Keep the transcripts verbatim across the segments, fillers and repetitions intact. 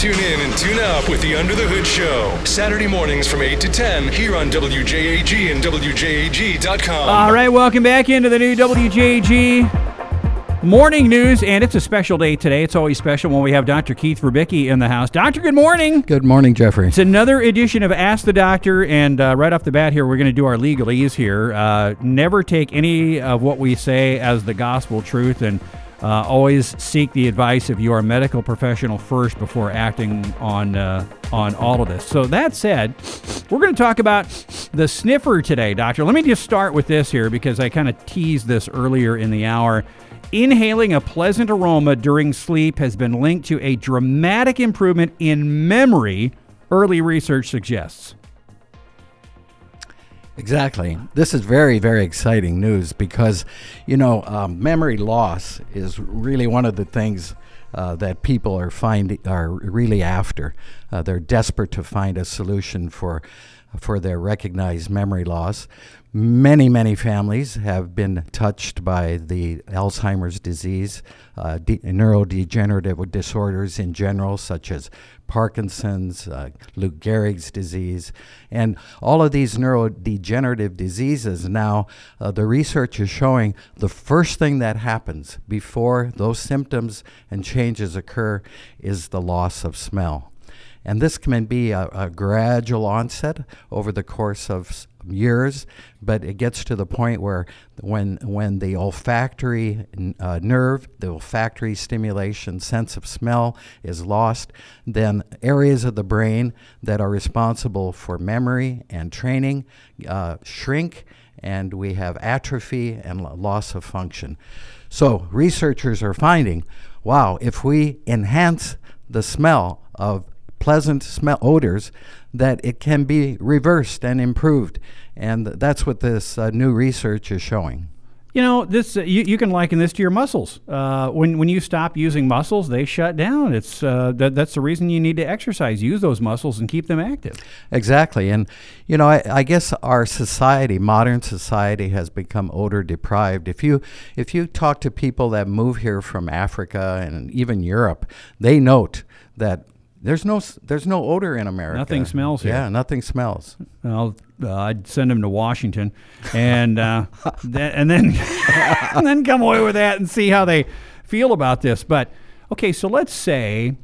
Tune in and tune up with the Under the Hood Show. Saturday mornings from eight to ten here on W J A G and W J A G dot com. All right, welcome back into the new W J A G Morning News, and it's a special day today. It's always special when we have Doctor Keith Verbicki in the house. Doctor, good morning. Good morning, Jeffrey. It's another edition of Ask the Doctor, and uh, right off the bat here, we're going to do our legalese here. Uh, never take any of what we say as the gospel truth, and uh, always seek the advice of your medical professional first before acting on uh, on all of this. So that said, we're going to talk about the sniffer today, Doctor. Let me just start with this here because I kind of teased this earlier in the hour. Inhaling a pleasant aroma during sleep has been linked to a dramatic improvement in memory, early research suggests. Exactly. This is very, very exciting news because, you know, um, memory loss is really one of the things uh, that people are finding are really after. Uh, they're desperate to find a solution for for their recognized memory loss. Many, many families have been touched by the Alzheimer's disease, uh, de- neurodegenerative disorders in general, such as Parkinson's, uh, Lou Gehrig's disease, and all of these neurodegenerative diseases now, uh, the research is showing the first thing that happens before those symptoms and changes occur is the loss of smell. And this can be a, a gradual onset over the course of s- years, but it gets to the point where when when the olfactory uh, nerve, the olfactory stimulation, sense of smell is lost, then areas of the brain that are responsible for memory and training uh, shrink, and we have atrophy and l- loss of function. So researchers are finding, wow, if we enhance the smell of pleasant smell odors, that it can be reversed and improved, and that's what this uh, new research is showing. You know, this uh, you, you can liken this to your muscles. Uh, when when you stop using muscles, they shut down. It's uh, that that's the reason you need to exercise. Use those muscles and keep them active. Exactly, and you know, I, I guess our society, modern society, has become odor deprived. If you if you talk to people that move here from Africa and even Europe, they note that There's no there's no odor in America. Nothing smells here. Yeah, nothing smells. Well, uh, I'd send them to Washington, and uh, th- and then and then come away with that and see how they feel about this. But okay, so let's say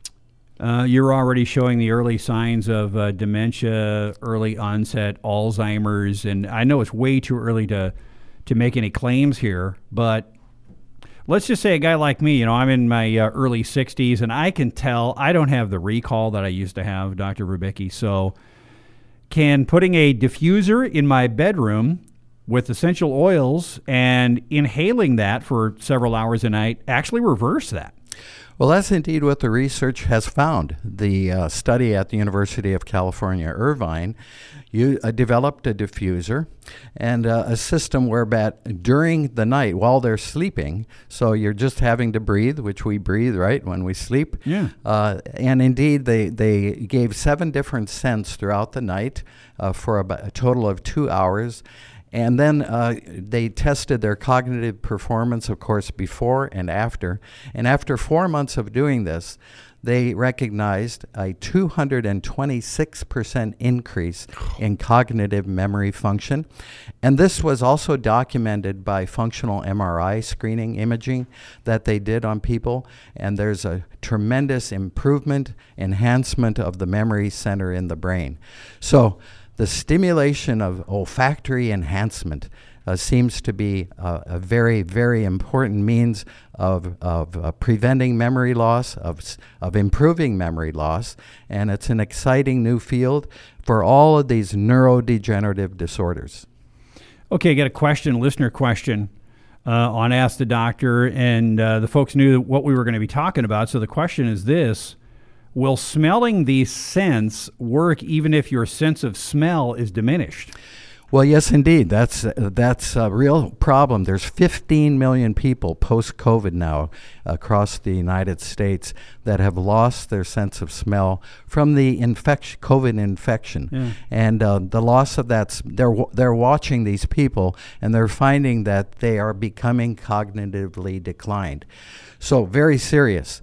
uh, you're already showing the early signs of uh, dementia, early onset Alzheimer's, and I know it's way too early to to make any claims here, but let's just say a guy like me, you know, I'm in my uh, early sixties, and I can tell I don't have the recall that I used to have, Doctor Verbicki. So can putting a diffuser in my bedroom with essential oils and inhaling that for several hours a night actually reverse that? Well, that's indeed what the research has found. The uh, study at the University of California, Irvine, you uh, developed a diffuser and uh, a system whereby during the night while they're sleeping, so you're just having to breathe, which we breathe, right, when we sleep. Yeah. Uh, and indeed, they, they gave seven different scents throughout the night uh, for about a total of two hours. And then uh, they tested their cognitive performance, of course, before and after. And after four months of doing this, they recognized a two hundred twenty-six percent increase in cognitive memory function. And this was also documented by functional M R I screening imaging that they did on people. And there's a tremendous improvement, enhancement of the memory center in the brain. So the stimulation of olfactory enhancement uh, seems to be uh, a very, very important means of, of uh, preventing memory loss, of, of improving memory loss, and it's an exciting new field for all of these neurodegenerative disorders. Okay, I got a question, a listener question uh, on Ask the Doctor, and uh, the folks knew what we were going to be talking about, so the question is this. Will smelling these scents work even if your sense of smell is diminished? Well, yes, indeed. That's uh, that's a real problem. There's fifteen million people post-COVID now across the United States that have lost their sense of smell from the infection, COVID infection, Yeah. and uh, the loss of that. They're they're watching these people, and they're finding that they are becoming cognitively declined. So very serious.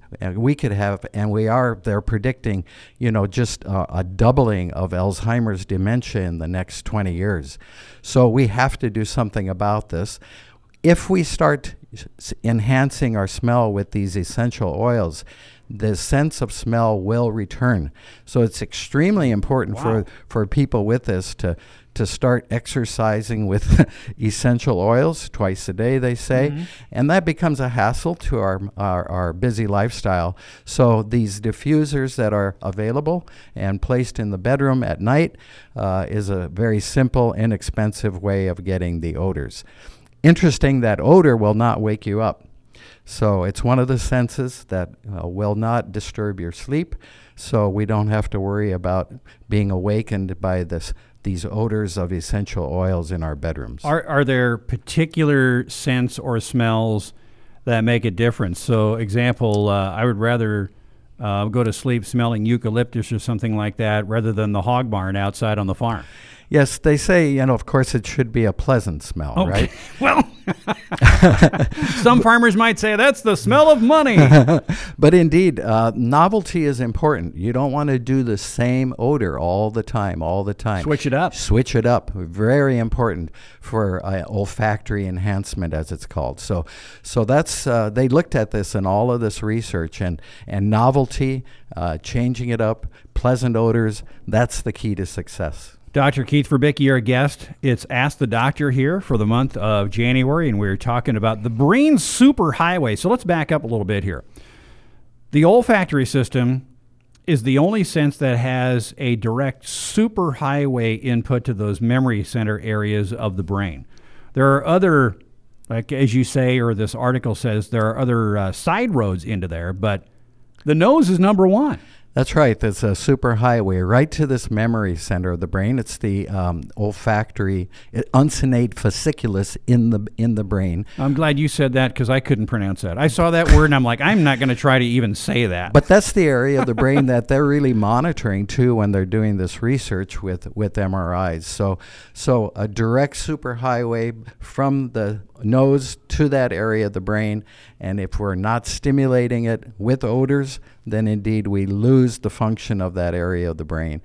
and we could have, and we are, they're predicting, you know, just uh, a doubling of Alzheimer's dementia in the next twenty years. So we have to do something about this. If we start s- enhancing our smell with these essential oils, the sense of smell will return. So it's extremely important Wow. for, for people with this to to start exercising with essential oils twice a day, they say. Mm-hmm. And that becomes a hassle to our, our, our busy lifestyle. So these diffusers that are available and placed in the bedroom at night uh, is a very simple, inexpensive way of getting the odors. Interesting that odor will not wake you up. So it's one of the senses that uh, will not disturb your sleep, so we don't have to worry about being awakened by this these odors of essential oils in our bedrooms. Are are there particular scents or smells that make a difference? So, example, uh, I would rather uh, go to sleep smelling eucalyptus or something like that rather than the hog barn outside on the farm. Yes, they say, you know, of course, it should be a pleasant smell, Okay. right? Well, some farmers might say that's the smell of money. But indeed, uh, novelty is important. You don't want to do the same odor all the time, all the time. Switch it up. Switch it up. Very important for uh, olfactory enhancement, as it's called. So, so that's uh, they looked at this in all of this research, and and novelty, uh, changing it up, pleasant odors. That's the key to success. Doctor Keith Verbicki, you're a guest. It's Ask the Doctor here for the month of January, and we're talking about the brain superhighway. So let's back up a little bit here. The olfactory system is the only sense that has a direct superhighway input to those memory center areas of the brain. There are other, like as you say, or this article says, there are other uh, side roads into there, but the nose is number one. That's right. There's a super highway right to this memory center of the brain. It's the um, olfactory uh, uncinate fasciculus in the in the brain. I'm glad you said that because I couldn't pronounce that. I saw that word and I'm like, I'm not going to try to even say that. But that's the area of the brain that they're really monitoring too when they're doing this research with, with M R Is. So so a direct superhighway from the nose to that area of the brain, and if we're not stimulating it with odors, then indeed we lose the function of that area of the brain.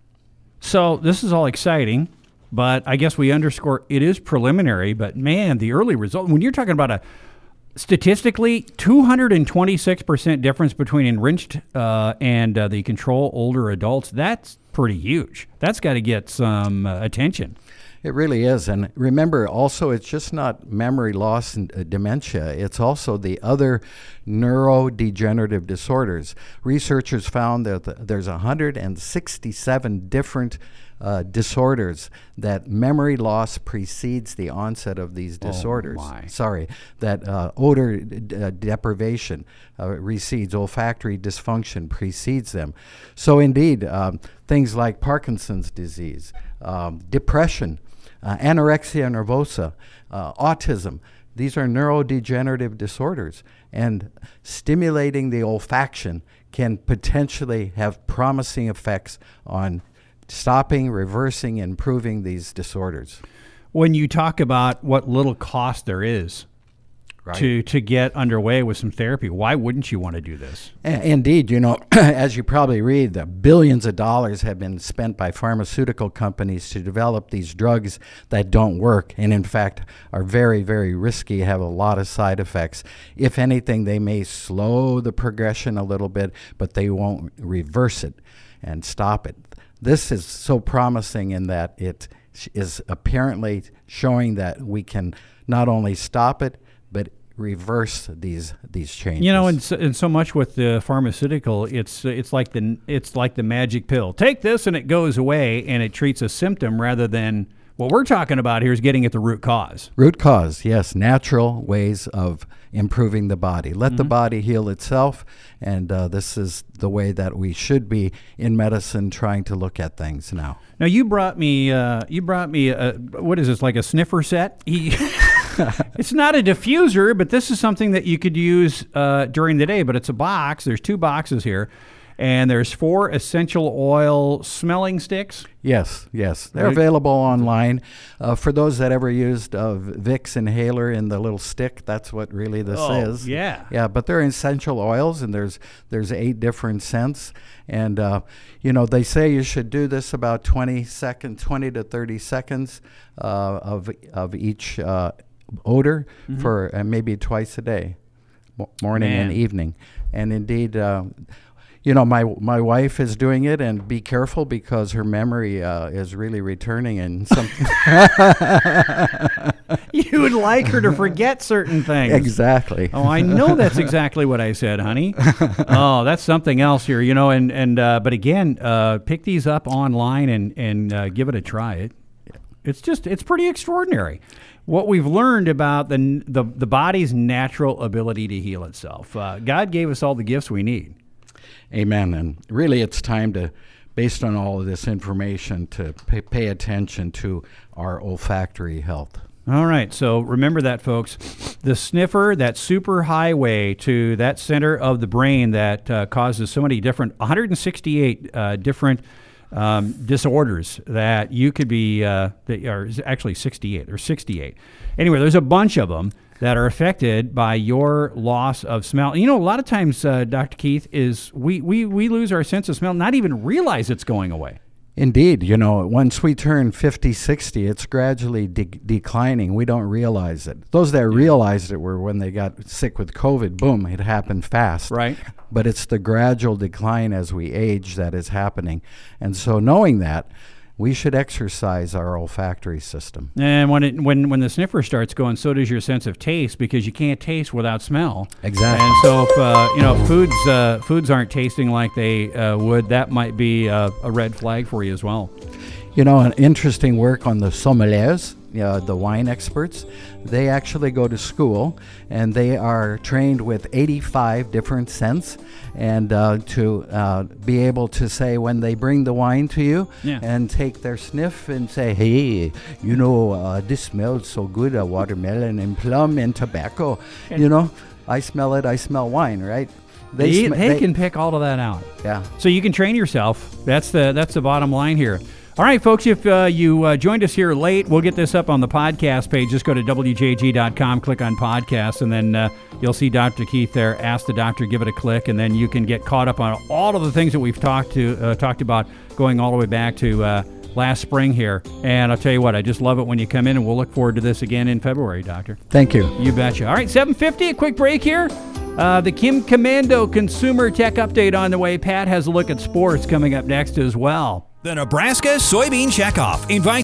So this is all exciting, but I guess we underscore it is preliminary, but man, the early result, when you're talking about a statistically two hundred twenty-six percent difference between enriched uh, and uh, the control older adults, that's pretty huge. That's got to get some uh, attention. It really is. And remember, also, it's just not memory loss and uh, dementia. It's also the other neurodegenerative disorders. Researchers found that th- there's one hundred sixty-seven different uh, disorders that memory loss precedes the onset of these disorders. Oh my. Sorry, that uh, odor d- uh, deprivation uh, recedes, olfactory dysfunction precedes them. So indeed, um, things like Parkinson's disease, um, depression, Uh, anorexia nervosa, uh, autism. These are neurodegenerative disorders, and stimulating the olfaction can potentially have promising effects on stopping, reversing, improving these disorders. When you talk about what little cost there is Right. to, to get underway with some therapy, why wouldn't you want to do this? A- Indeed, you know, as you probably read, the billions of dollars have been spent by pharmaceutical companies to develop these drugs that don't work and, in fact, are very, very risky, have a lot of side effects. If anything, they may slow the progression a little bit, but they won't reverse it and stop it. This is so promising in that it sh- is apparently showing that we can not only stop it, but reverse these these changes. You know, and so, and so much with the pharmaceutical, it's it's like the it's like the magic pill. Take this and it goes away, and it treats a symptom rather than what we're talking about here is getting at the root cause. Root cause, yes, natural ways of improving the body. Let Mm-hmm. the body heal itself, and uh, this is the way that we should be in medicine, trying to look at things now. Now you brought me uh, you brought me a, what is this, like a sniffer set? He, it's not a diffuser, but this is something that you could use uh, during the day. But it's a box. There's two boxes here, And there's four essential oil smelling sticks. Yes, yes. They're Right. available online. Uh, for those that ever used uh, Vicks inhaler in the little stick, that's what really this Oh, is. yeah. Yeah, but they're essential oils, and there's there's eight different scents. And, uh, you know, they say you should do this about twenty seconds, twenty to thirty seconds uh, of, of each uh, odor Mm-hmm. for uh, maybe twice a day, mo- morning Man. and evening. And indeed, uh, you know, my my wife is doing it, and be careful because her memory uh, is really returning, and something. You would like her to forget certain things. Exactly. Oh, I know that's exactly what I said, honey. Oh, that's something else here, you know. And and uh, but again, uh, pick these up online and and uh, give it a try. It it's just it's pretty extraordinary what we've learned about the the the body's natural ability to heal itself. Uh, God gave us all the gifts we need. Amen. And really, it's time to, based on all of this information, to pay, pay attention to our olfactory health. All right, so remember that, folks. The sniffer, that super highway to that center of the brain that uh, causes so many different, one hundred sixty-eight uh, different um, disorders that you could be, uh, that are actually sixty-eight, or sixty-eight. Anyway, there's a bunch of them that are affected by your loss of smell. You know, a lot of times, uh, Doctor Keith, is we, we, we lose our sense of smell, not even realize it's going away. Indeed, you know, once we turn fifty, sixty, it's gradually de- declining. We don't realize it. Those that realized it were when they got sick with COVID. Boom, it happened fast. Right. But it's the gradual decline as we age that is happening. And so knowing that, we should exercise our olfactory system. And when it when when the sniffer starts going, so does your sense of taste, because you can't taste without smell. Exactly. And so if uh, you know foods uh, foods aren't tasting like they uh, would, that might be uh, a red flag for you as well. You know, an interesting work on the sommeliers, uh, the wine experts. They actually go to school, and they are trained with eighty-five different scents, and uh, to uh, be able to say when they bring the wine to you, Yeah. and take their sniff and say, hey, you know, uh, this smells so good, uh, watermelon and plum and tobacco. You know, I smell it, I smell wine, right? They, sm- they can pick all of that out. Yeah. So you can train yourself. That's the that's the bottom line here. All right, folks, if uh, you uh, joined us here late, we'll get this up on the podcast page. Just go to W J G dot com, click on podcasts, and then uh, you'll see Doctor Keith there. Ask the doctor, give it a click, and then you can get caught up on all of the things that we've talked to uh, talked about going all the way back to uh, last spring here. And I'll tell you what, I just love it when you come in, and we'll look forward to this again in February, Doctor. Thank you. You betcha. All right, seven fifty, a quick break here. Uh, the Kim Commando Consumer Tech Update on the way. Pat has a look at sports coming up next as well. The Nebraska Soybean Checkoff invites